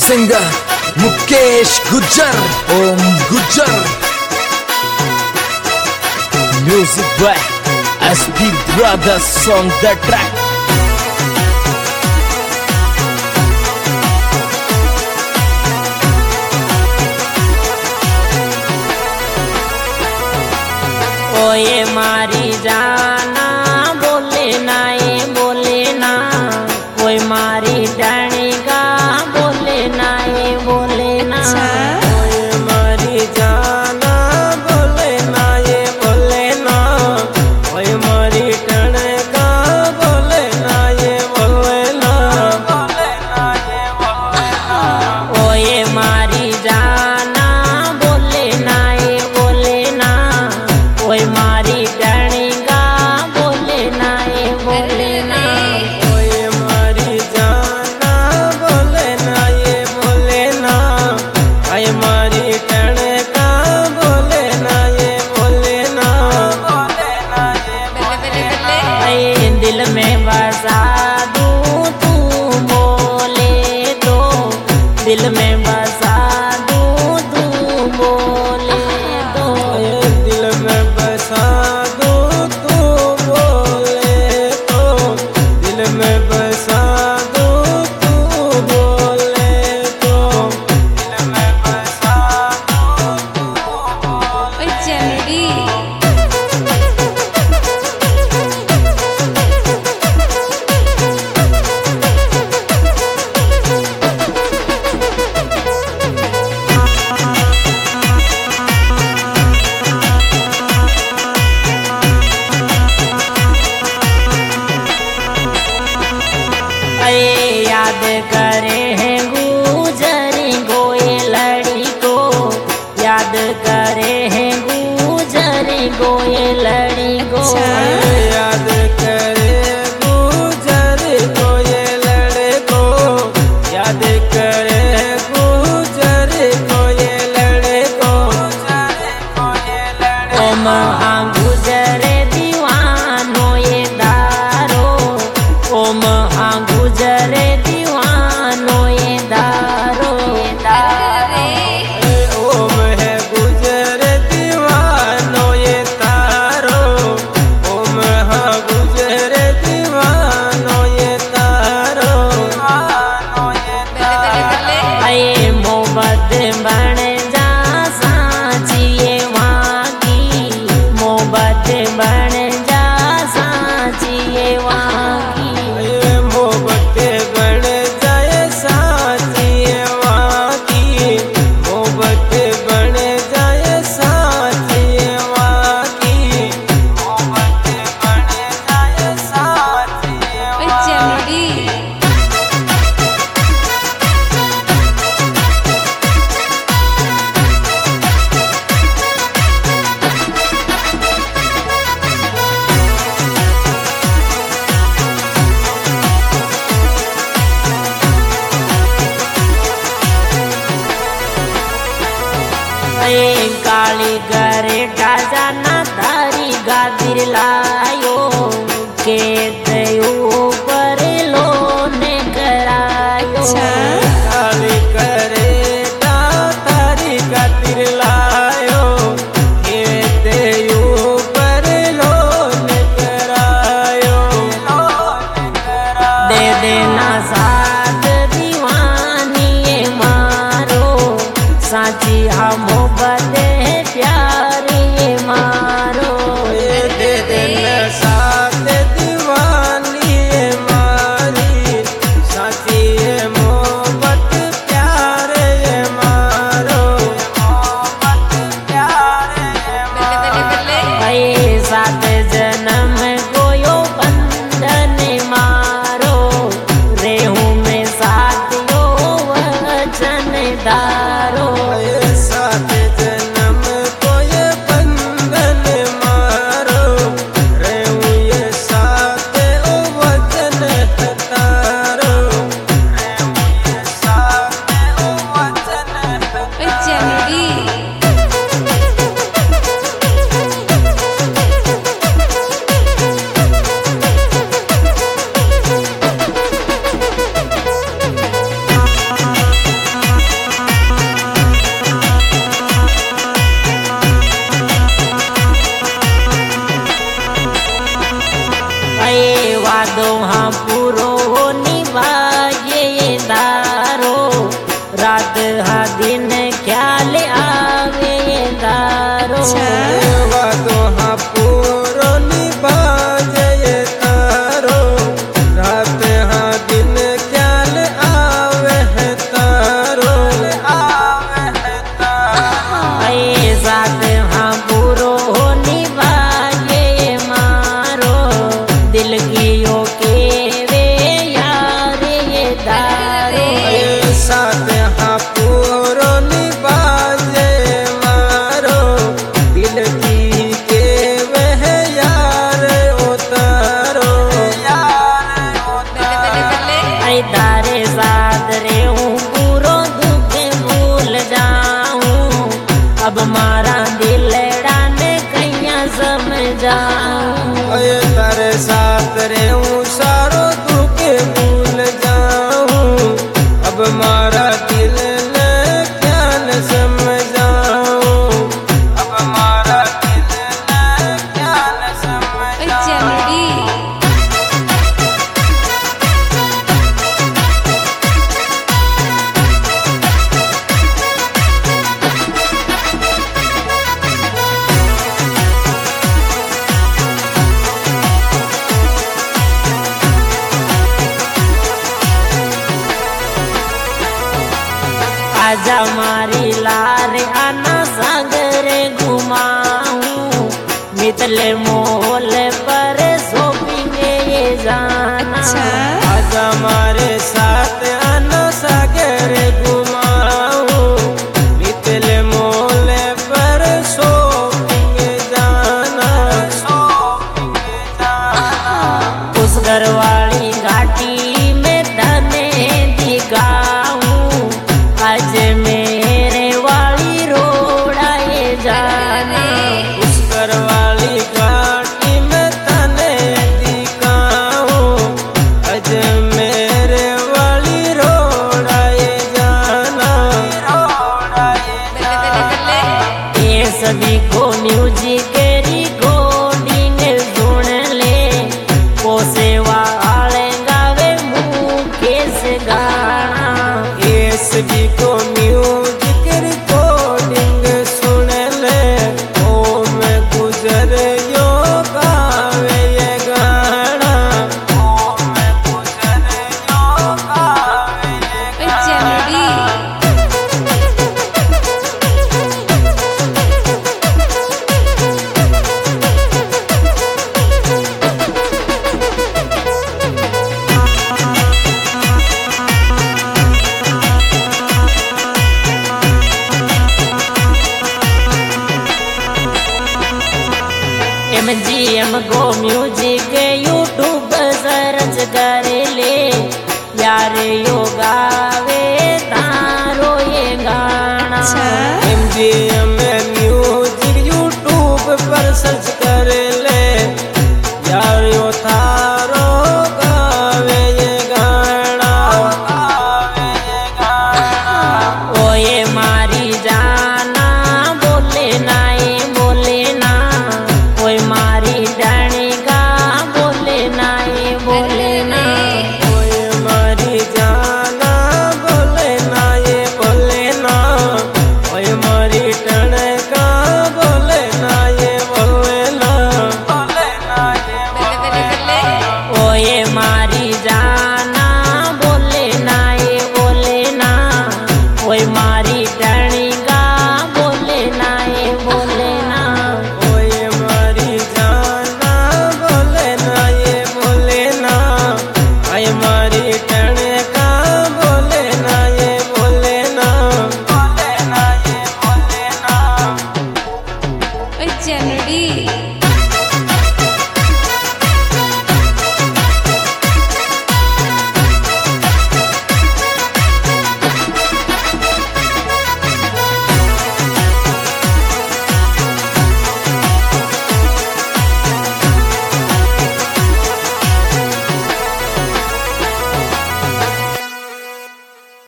Singer Mukesh Gujjar, Om Gujjar. Music by SP brothers on the track. ओए मारी जाना बोले ना, ये बोले ना, कोई मारी डाणी का बोले ना, ये बोले ना। ओए मारी जाना बोले ना, ये बोले ना, कोई मारी डाणी का बोले ना, ये बोले ना, बोले ना, ये बोले ना। ओए मारी जाना बोले ना, ये बोले ना, कोई मारी डाणी का बोले ना, ये बोले ना। कोई मारी जाना बोले ना, ये बोले ना, कोई मारी डाणी का बोले ना, ये बोले ना, बोले ना, ये बोले ना। दिल में बसा दूं तू बोले तो, दिल में बसा दूं तू बोले तो, दिल में बसा दूं तू बोले तो, दिल में बसा दूं तू बोले तो, दिल में बसा दूं तू बोले। याद करे हैं गुजरी गोए लड़ी को, याद करे हैं गुजरी गोए लड़ी को। याद करे गुजरी गोए लड़ी को, याद करे गुजरी गोए लड़ी को। ओ महा गुजरे दीवानो ये दारो, ओ महा गुजरे दीवानो ये दारो, ओम है गुजरे दीवानो ये तारो, ओम है गुजरे दीवानो ये तारो, ये मोहब्बत बन जा साची ये वहाँ की, मोहब्बत बन जा साची ये वहाँ की। काली करे जाना धारी गादिर लायो, के दयो पर लोने करायो। काली करे धारी गादिर लायो, के दयो पर लोने करायो। दे देना साथ दीवानी ये मारो, साची मोहब्बत है प्यारी ये मारो। दे देना साथ दीवानी ये मारी, साची मोहब्बत प्यार ये मारो, मोहब्बत प्यार ये मारो। सात जन्म कोयो बंधन मारो, रेहू में साथियो वचन दारो। साथ वादो हाँ पूरो निभाए दारो रात हाँ दिन ख्याल आवे दारो वादो हाँ पूरो निभाए तारो रात हाँ दिन ख्याल आवे है तारो साथ हाँ पूरो निभाए मारो दिल की ओ के वे यार ये दारो साथ हाँ पूरो निभाए मारो दिल की के वह यार उतारो तारे साथ रे हूँ पूरो दुख भूल जाऊं अब मारा दिल डाने कैया समझाऊं तारे साथ रे हूँ सारो दुख भूल जाऊं अब मारा दिल ने क्या न समझाऊं अब मारा दिल ने क्या न समझाऊं आजा मारी लार आना सागरे घुमाऊं मितले मोल पर शॉपिंगे ये जाना आज हमारे साथ आना सागर घुमाऊं मितले मोल पर शॉपिंग जाना उस घर वाली घाटी में धने दिखाऊं आज मेरे वाली रोड़ा ये जाना उस घर वाली घाटी में तने दिखाऊं आज मेरे वाली रोड़ा ये जाना ये सभी को म्यूजिक रिकॉर्डिंग सुन ले को सेवा आले गावे मुकेश गाना ये सभी को म्यूजिक रिकॉर्डिंग सुन ले ओ मैं गुजर यो गावे ये गाना ओ मैं गुजर यो गावे ये गाना MGM go music YouTube search कर